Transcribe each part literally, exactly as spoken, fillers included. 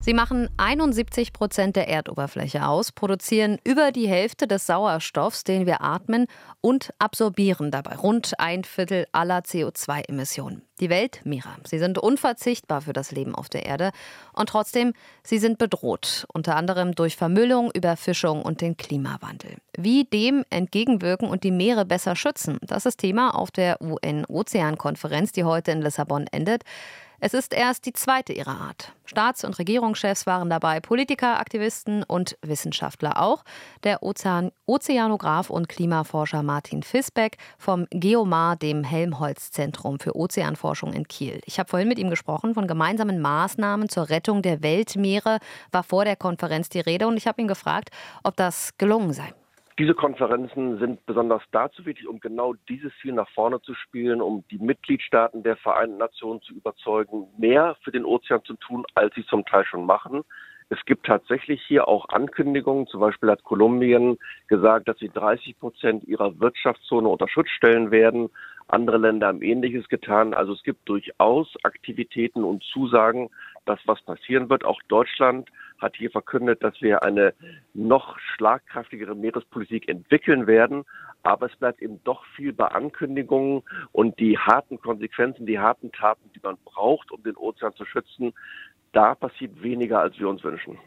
Sie machen einundsiebzig Prozent der Erdoberfläche aus, produzieren über die Hälfte des Sauerstoffs, den wir atmen, und absorbieren dabei rund ein Viertel aller C O zwei Emissionen. Die Weltmeere, sie sind unverzichtbar für das Leben auf der Erde und trotzdem, sie sind bedroht, unter anderem durch Vermüllung, Überfischung und den Klimawandel. Wie dem entgegenwirken und die Meere besser schützen, das ist Thema auf der U N-Ozeankonferenz, die heute in Lissabon endet. Es ist erst die zweite ihrer Art. Staats- und Regierungschefs waren dabei, Politiker, Aktivisten und Wissenschaftler auch. Der Ozean- Ozeanograph und Klimaforscher Martin Fisbeck vom Geomar, dem Helmholtz-Zentrum für Ozeanforschung in Kiel. Ich habe vorhin mit ihm gesprochen von gemeinsamen Maßnahmen zur Rettung der Weltmeere. War vor der Konferenz die Rede und ich habe ihn gefragt, ob das gelungen sei. Diese Konferenzen sind besonders dazu wichtig, um genau dieses Ziel nach vorne zu spielen, um die Mitgliedstaaten der Vereinten Nationen zu überzeugen, mehr für den Ozean zu tun, als sie zum Teil schon machen. Es gibt tatsächlich hier auch Ankündigungen. Zum Beispiel hat Kolumbien gesagt, dass sie dreißig Prozent ihrer Wirtschaftszone unter Schutz stellen werden. Andere Länder haben Ähnliches getan. Also es gibt durchaus Aktivitäten und Zusagen, dass was passieren wird. Auch Deutschland hat hier verkündet, dass wir eine noch schlagkräftigere Meerespolitik entwickeln werden. Aber es bleibt eben doch viel bei Ankündigungen und die harten Konsequenzen, die harten Taten, die man braucht, um den Ozean zu schützen, da passiert weniger, als wir uns wünschen.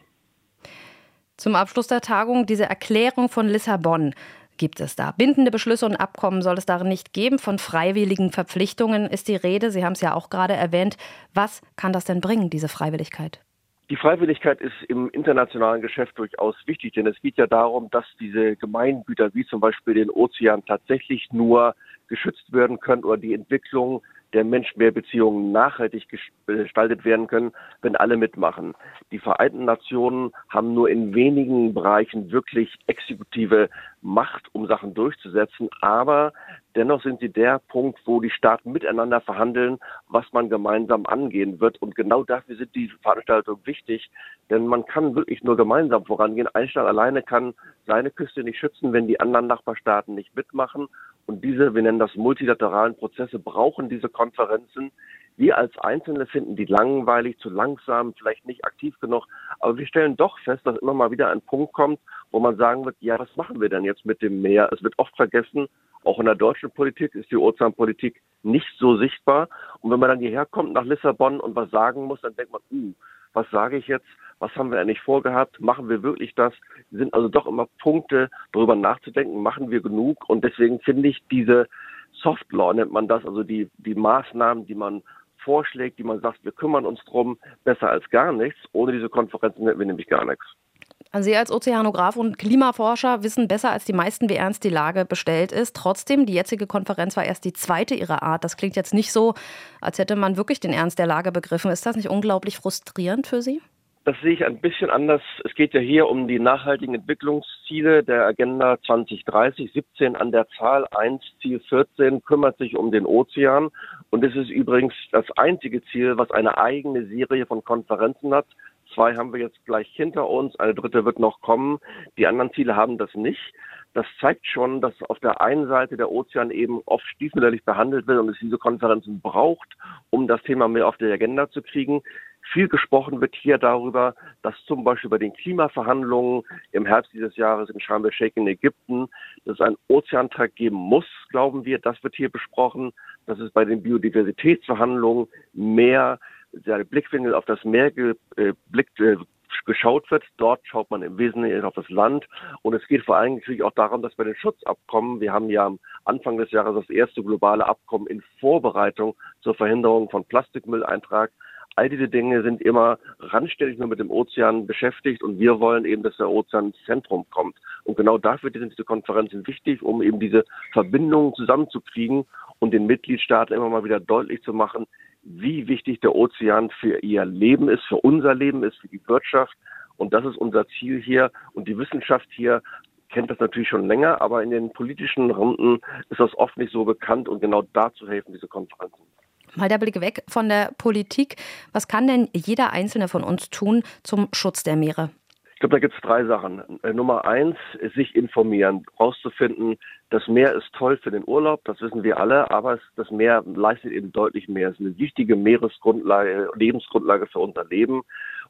Zum Abschluss der Tagung diese Erklärung von Lissabon. Gibt es da bindende Beschlüsse und Abkommen soll es darin nicht geben? Von freiwilligen Verpflichtungen ist die Rede. Sie haben es ja auch gerade erwähnt. Was kann das denn bringen, diese Freiwilligkeit? Die Freiwilligkeit ist im internationalen Geschäft durchaus wichtig, denn es geht ja darum, dass diese Gemeingüter wie zum Beispiel den Ozean tatsächlich nur geschützt werden können oder die Entwicklung der Mensch-Meer-Beziehungen nachhaltig gestaltet werden können, wenn alle mitmachen. Die Vereinten Nationen haben nur in wenigen Bereichen wirklich exekutive Macht, um Sachen durchzusetzen, aber dennoch sind sie der Punkt, wo die Staaten miteinander verhandeln, was man gemeinsam angehen wird. Und genau dafür sind die Veranstaltungen wichtig, denn man kann wirklich nur gemeinsam vorangehen. Ein Staat alleine kann seine Küste nicht schützen, wenn die anderen Nachbarstaaten nicht mitmachen. Und diese, wir nennen das multilateralen Prozesse, brauchen diese Konferenzen. Wir als Einzelne finden die langweilig, zu langsam, vielleicht nicht aktiv genug. Aber wir stellen doch fest, dass immer mal wieder ein Punkt kommt, wo man sagen wird, ja, was machen wir denn jetzt mit dem Meer? Es wird oft vergessen, auch in der deutschen Politik ist die Ozeanpolitik nicht so sichtbar. Und wenn man dann hierher kommt nach Lissabon und was sagen muss, dann denkt man, uh, was sage ich jetzt? Was haben wir eigentlich vorgehabt? Machen wir wirklich das? Es sind also doch immer Punkte, darüber nachzudenken, machen wir genug? Und deswegen finde ich diese Soft Law, nennt man das, also die, die Maßnahmen, die man vorschlägt, die man sagt, wir kümmern uns drum, besser als gar nichts. Ohne diese Konferenzen hätten wir nämlich gar nichts. Also Sie als Ozeanograph und Klimaforscher wissen besser als die meisten, wie ernst die Lage bestellt ist. Trotzdem, die jetzige Konferenz war erst die zweite ihrer Art. Das klingt jetzt nicht so, als hätte man wirklich den Ernst der Lage begriffen. Ist das nicht unglaublich frustrierend für Sie? Das sehe ich ein bisschen anders. Es geht ja hier um die nachhaltigen Entwicklungsziele der Agenda zwanzig dreißig. siebzehn an der Zahl, eins Ziel vierzehn kümmert sich um den Ozean. Und es ist übrigens das einzige Ziel, was eine eigene Serie von Konferenzen hat. Zwei haben wir jetzt gleich hinter uns, eine dritte wird noch kommen. Die anderen Ziele haben das nicht. Das zeigt schon, dass auf der einen Seite der Ozean eben oft stiefmütterlich behandelt wird und es diese Konferenzen braucht, um das Thema mehr auf die Agenda zu kriegen. Viel gesprochen wird hier darüber, dass zum Beispiel bei den Klimaverhandlungen im Herbst dieses Jahres in Sharm el-Sheikh in Ägypten, dass es einen Ozeantag geben muss, glauben wir. Das wird hier besprochen, dass es bei den Biodiversitätsverhandlungen mehr der Blickwinkel auf das Meer geblickt, äh, geschaut wird. Dort schaut man im Wesentlichen auf das Land. Und es geht vor allem natürlich auch darum, dass bei den Schutzabkommen, wir haben ja am Anfang des Jahres das erste globale Abkommen in Vorbereitung zur Verhinderung von Plastikmülleintrag. All diese Dinge sind immer randständig nur mit dem Ozean beschäftigt und wir wollen eben, dass der Ozean ins Zentrum kommt. Und genau dafür sind diese Konferenzen wichtig, um eben diese Verbindungen zusammenzukriegen und den Mitgliedstaaten immer mal wieder deutlich zu machen, wie wichtig der Ozean für ihr Leben ist, für unser Leben ist, für die Wirtschaft. Und das ist unser Ziel hier. Und die Wissenschaft hier kennt das natürlich schon länger, aber in den politischen Runden ist das oft nicht so bekannt. Und genau dazu helfen diese Konferenzen. Mal der Blick weg von der Politik. Was kann denn jeder Einzelne von uns tun zum Schutz der Meere? Ich glaube, da gibt es drei Sachen. Nummer eins ist sich informieren, rauszufinden, das Meer ist toll für den Urlaub, das wissen wir alle, aber es, das Meer leistet eben deutlich mehr. Es ist eine wichtige Meeresgrundlage, Lebensgrundlage für unser Leben.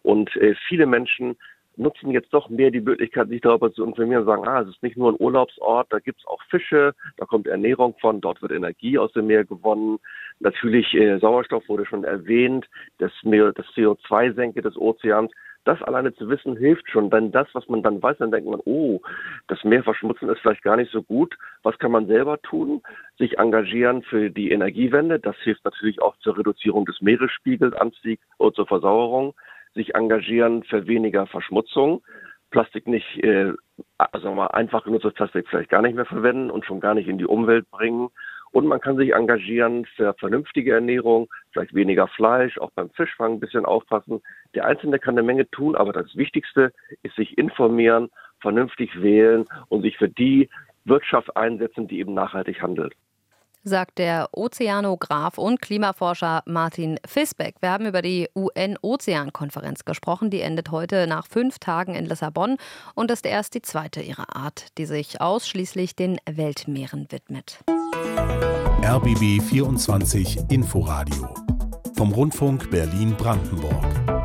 Und äh, viele Menschen nutzen jetzt doch mehr die Möglichkeit, sich darüber zu informieren und sagen, ah, es ist nicht nur ein Urlaubsort, da gibt's auch Fische, da kommt Ernährung von, dort wird Energie aus dem Meer gewonnen. Natürlich äh, Sauerstoff wurde schon erwähnt, das, Meer, das C O zwei Senke des Ozeans. Das alleine zu wissen, hilft schon. Denn das, was man dann weiß, dann denkt man, oh, das Meer verschmutzen ist vielleicht gar nicht so gut. Was kann man selber tun? Sich engagieren für die Energiewende. Das hilft natürlich auch zur Reduzierung des Meeresspiegels, Anstieg und zur Versauerung. Sich engagieren für weniger Verschmutzung. Plastik nicht, äh, also mal einfach genutztes Plastik vielleicht gar nicht mehr verwenden und schon gar nicht in die Umwelt bringen. Und man kann sich engagieren für vernünftige Ernährung, vielleicht weniger Fleisch, auch beim Fischfang ein bisschen aufpassen. Der Einzelne kann eine Menge tun, aber das Wichtigste ist sich informieren, vernünftig wählen und sich für die Wirtschaft einsetzen, die eben nachhaltig handelt. Sagt der Ozeanograf und Klimaforscher Martin Fisbeck. Wir haben über die U N-Ozeankonferenz gesprochen. Die endet heute nach fünf Tagen in Lissabon und ist erst die zweite ihrer Art, die sich ausschließlich den Weltmeeren widmet. R B B vierundzwanzig Inforadio vom Rundfunk Berlin-Brandenburg.